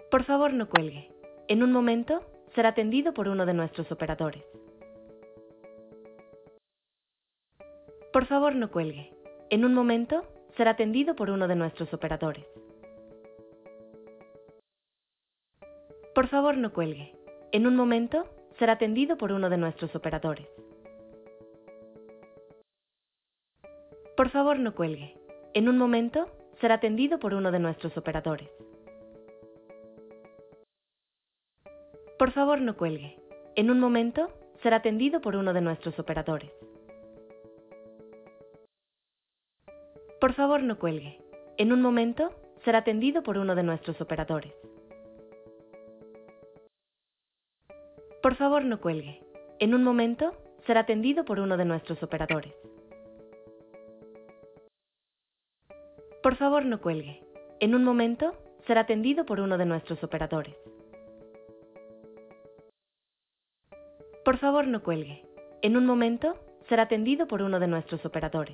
Por favor, no cuelgue. En un momento, será atendido por uno de nuestros operadores. Por favor, no cuelgue. En un momento, será atendido por uno de nuestros operadores. Por favor, no cuelgue. En un momento, será atendido por uno de nuestros operadores. Por favor, no cuelgue. En un momento, será atendido por uno de nuestros operadores. Por favor, no cuelgue. En un momento, será atendido por uno de nuestros operadores. Por favor, no cuelgue. En un momento, será atendido por uno de nuestros operadores. Por favor, no cuelgue. En un momento, será atendido por uno de nuestros operadores. Por favor, no cuelgue. En un momento, será atendido por uno de nuestros operadores. Por favor, no cuelgue. En un momento, será atendido por uno de nuestros operadores.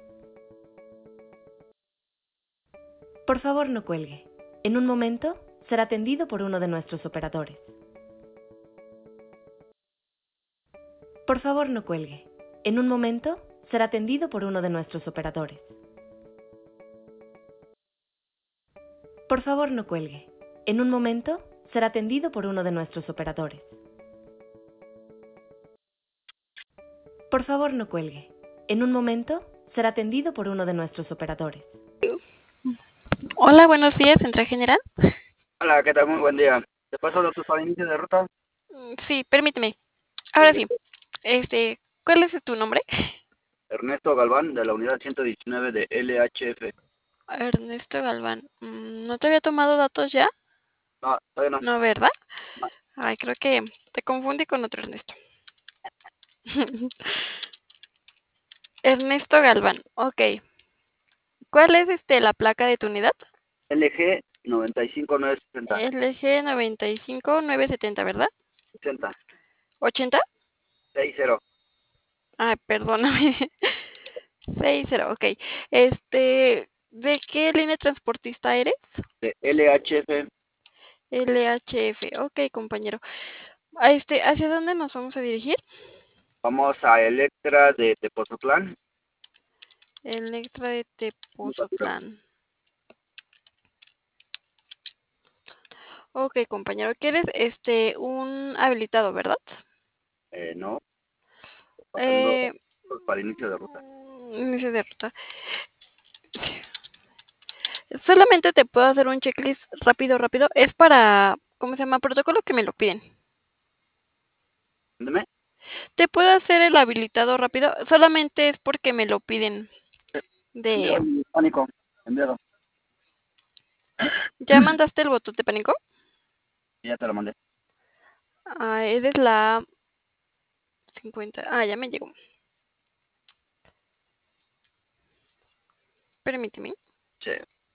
Por favor, no cuelgue. En un momento, será atendido por uno de nuestros operadores. Por favor, no cuelgue. En un momento, será atendido por uno de nuestros operadores. Por favor, no cuelgue. En un momento, será atendido por uno de nuestros operadores. Por favor, no cuelgue. En un momento, será atendido por uno de nuestros operadores. Hola, buenos días, Central General. Hola, ¿qué tal? Muy buen día. ¿Te paso datos para inicio de ruta? Sí, permíteme. Ahora sí. ¿Cuál es tu nombre? Ernesto Galván, de la unidad 119 de LHF. Ernesto Galván. ¿No te había tomado datos ya? No, todavía no. No, ¿verdad? No. Ay, creo que te confundí con otro Ernesto. Ernesto Galván, ok. ¿Cuál es la placa de tu unidad? LG 95960. LG 95970, ¿verdad? 60. ¿80? 60. Ay, perdóname. 60, ok. ¿De qué línea transportista eres? De LHF. LHF, ok, compañero. ¿Hacia dónde nos vamos a dirigir? Vamos a Electra de Tepozotlán. Electra de Tepozotlán. Ok, compañero, ¿quieres un habilitado, verdad? No. Pasando para inicio de ruta. Inicio de ruta. Solamente te puedo hacer un checklist rápido. Es para, ¿cómo se llama? Protocolo que me lo piden. Dime. Te puedo hacer el habilitado rápido, solamente es porque me lo piden. Enviado el pánico. Enviado. ¿Ya mandaste el botón de pánico? Ya te lo mandé. Ah, eres la 50. Ah, ya me llegó. Permíteme. Sí.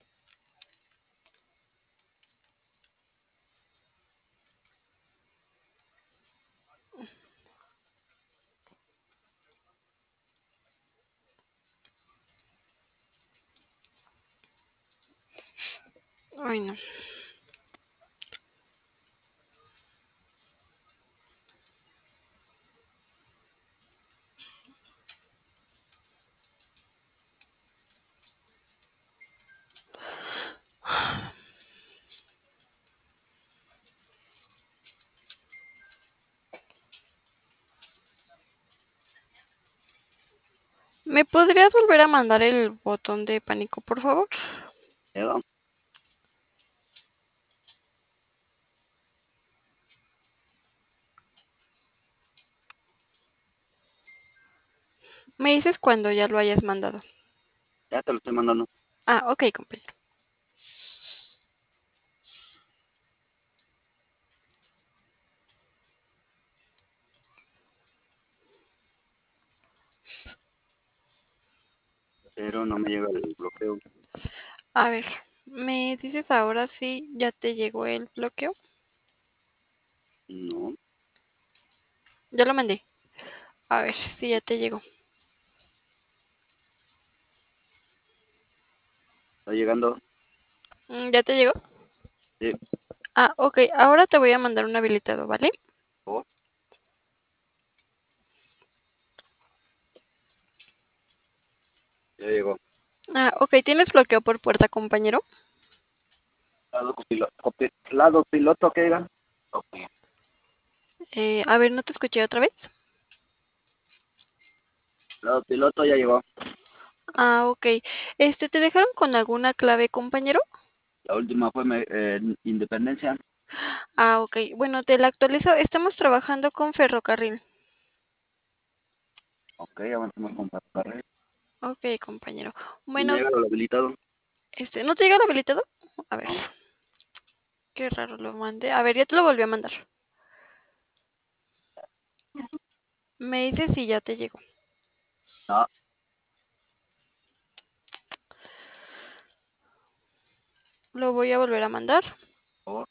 Ay, no. ¿Me podrías volver a mandar el botón de pánico, por favor? Llegó. Me dices cuando ya lo hayas mandado. Ya te lo estoy mandando. Ah, ok, compañero. Pero no me llega el bloqueo. A ver, ¿me dices ahora si ya te llegó el bloqueo? No. Ya lo mandé. A ver si ya te llegó. Está llegando. ¿Ya te llegó? Sí. Ah, ok. Ahora te voy a mandar un habilitado, ¿vale? Por favor. Ya llegó. Ah, ok. ¿Tienes bloqueo por puerta, compañero? Lado piloto, que diga. Ok. A ver, ¿no te escuché otra vez? Lado piloto ya llegó. Ah, ok. ¿Te dejaron con alguna clave, compañero? La última fue Independencia. Ah, ok. Bueno, te la actualizo. Estamos trabajando con ferrocarril. Ok, avancemos con ferrocarril. Ok, compañero. Y me Bueno, llega lo habilitado. ¿no te llega el habilitado? A ver, qué raro lo mandé. A ver, ya te lo volví a mandar. Me dices si ya te llegó. No, Lo voy a volver a mandar. por favor.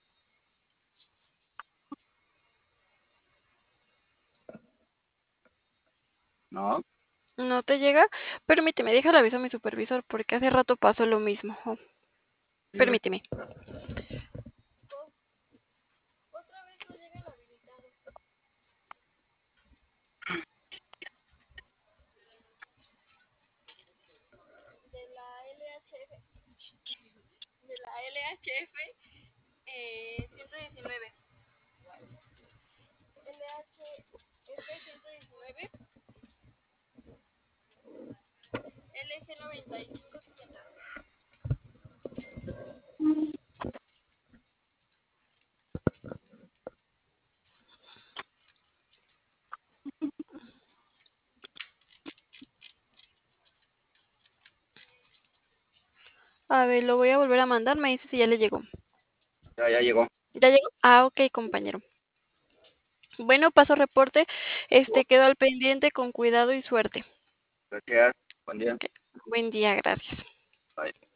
No. ¿No te llega? Permíteme, déjale aviso a mi supervisor porque hace rato pasó lo mismo. Oh, Dígame. permíteme. De la LHF 119. LHF 119. LG 9560. A ver, lo voy a volver a mandar. Me dice si ya le llegó. Ya llegó. ¿Ya llegó? Ah, ok, compañero. Bueno, paso reporte. Quedo al pendiente con cuidado y suerte. Gracias. Buen día. Ok, buen día, gracias. Bye.